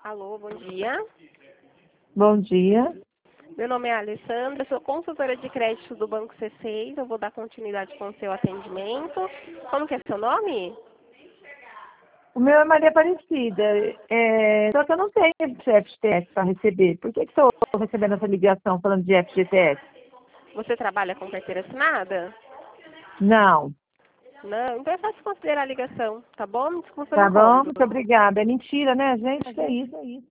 Alô, bom dia. Bom dia. Meu nome é Alessandra, sou consultora de crédito do Banco C6. Eu vou dar continuidade com o seu atendimento. Como que é seu nome? O meu é Maria Aparecida. Só que eu não tenho FGTS para receber. Por que estou recebendo essa ligação falando de FGTS? Você trabalha com carteira assinada? Não. Não, então é fácil considerar a ligação, tá bom? Desculpa pelo Tá bom? incômodo. Muito obrigada. É mentira, né, gente? Que é isso?